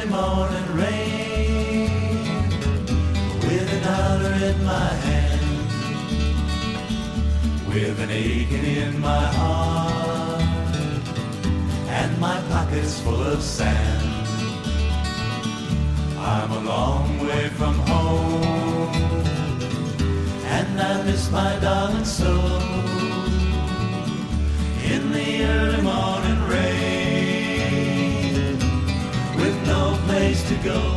early morning rain, with $1 in my hand, with an aching in my heart, and my pockets full of sand. I'm a long way from home, and I miss my darling so. In the early morning rain, with no place to go.